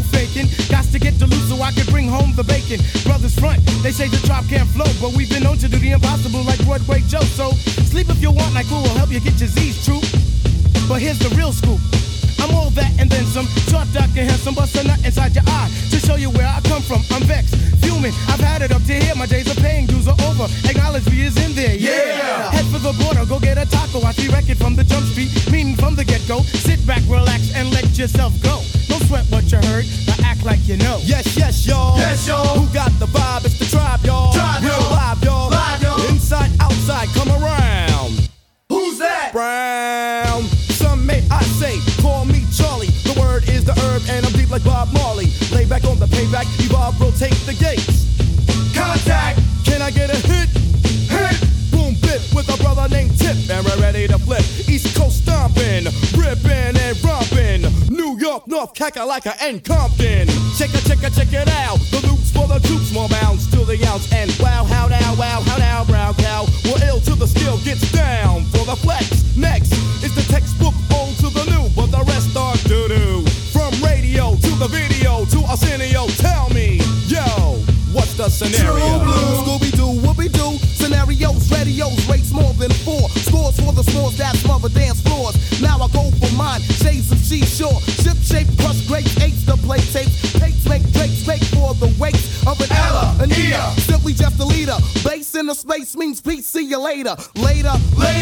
faking. Got to get to loose so I can bring home the bacon. Brothers front, they say the drop can't flow, but we've been known to do the impossible like Broadway Joe. So sleep if you want, like cool will help you get your Z's true. But here's the real scoop. I'm all that and then some. Short, dark, and handsome, bust a nut inside your eye to show you where I come from. I'm vexed, fuming. I've had it up to here. My days of paying dues are over. Acknowledge me is in there. Yeah. Head for the border, go get a taco. I see wreck it from the jump street, meaning from the get go. Sit back, relax, and let yourself go. Don't sweat what you heard, but act like you know. Yes, yes, y'all. Yes, y'all. Who got the vibe? It's the tribe, y'all. Tribe, real y'all. live, y'all. Live, y'all. Inside, outside, come around. Who's that? Brown. Some may I say, call me Charlie. The word is the herb, and I'm deep like Bob Marley. Lay back on the payback, evolve, rotate the gates. Contact. Can I get a hit? Hit. Boom, bit with a brother named Tip, and we're ready to flip. East Coast stomping, ripping and romping. New York, North, Kakalaka, and Compton. Check it out. The loops for the troops, more bounds to the ounce. And wow, how now, brown cow. We're ill till the skill gets down for the flex. Next is the textbook old to the new, but the rest are doo-doo. From radio to the video to Arsenio, tell me, yo, what's the scenario? Scooby-Doo, whoopie-doo, scenarios, radios, rates more than 4. Scores for the scores that smother dance floors. Now I go for mine, shades of seashore. Ship shape, crush grapes, apes to play tapes. Pates make drakes, fake for the wakes of an Ella, an Ea. Simply just a leader. Base in the space means peace, see you later. Later,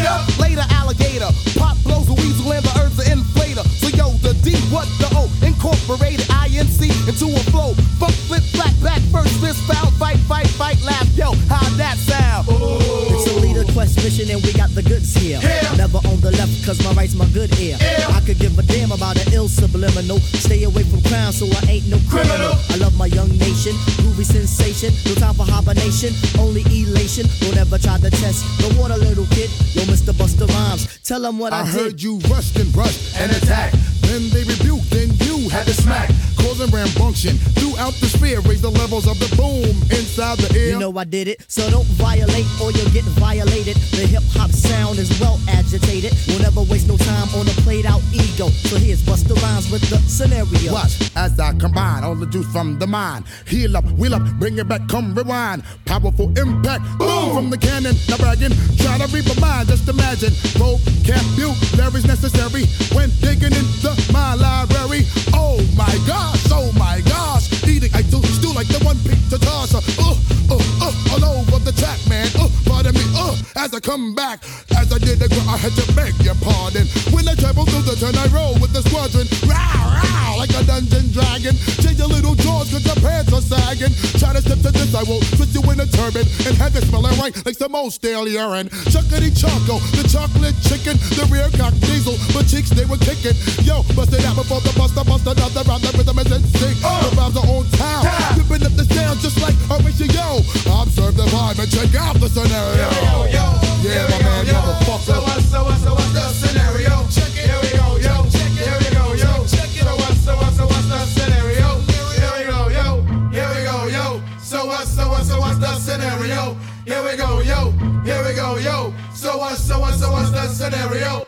alligator. Pop blows the weasel and the herbs are inflator. So yo, the D, what the O? Incorporated INC into a flow. Funk, flip, flat, back, first fist, foul, fight, laugh. Yo, how'd that sound? It's a leader quest mission and we got the goods here. Never on the left cause my right's my good ear. I could give a damn about an ill subliminal. Stay away from crime so I ain't no criminal. I love my young nation, groovy sensation. No time for hibernation, only elation. Don't ever try to test the water, little kid. Yo, Mr. Busta Rhymes, tell them what I did. I heard you rushed and attacked. Then they rebuked, then you had to smack. Causing rambunction throughout the sphere. Raise the levels of the boom inside the ear. You know I did it, so don't violate or you'll get violated. The hip-hop sound is well agitated. We'll never waste no time on a played-out ego. So here's Busta Rhymes with the scenario. Watch as I combine all the juice from the mind. Heal up, wheel up, bring it back, come rewind. Powerful impact, boom from the cannon. Not bragging, try to read my mind. Just imagine, vocabulary's necessary when digging into my library. Oh my gosh, eating I do stew like the one pizza tosser. All over the track, man. Pardon me, as I come back, as I did I had to beg your pardon. When I travel through the turn, I roll with the squadron. Row, like a dungeon dragon. Change your little jaws cause your pants are sagging. Try to step to this, I will twist you in a turban and have it smelling right like some old stale urine. Chuckity choco, the chocolate chicken, the rear cock diesel, but cheeks they were kicking. Yo, bust it out before the buster another round. The rhythm is in sync. The vibes are on town, whipping up the sound just like Horatio. Observe the vibe and check out the scenario. Yeah, my man, motherfucker. So what's the scenario? Check it. Here we go, yo. Check it. Here we go, yo. Check it. So what's the scenario? Here we go, yo. Here we go, yo. So what's the scenario? Here we go, yo. Here we go, yo. So what's the scenario?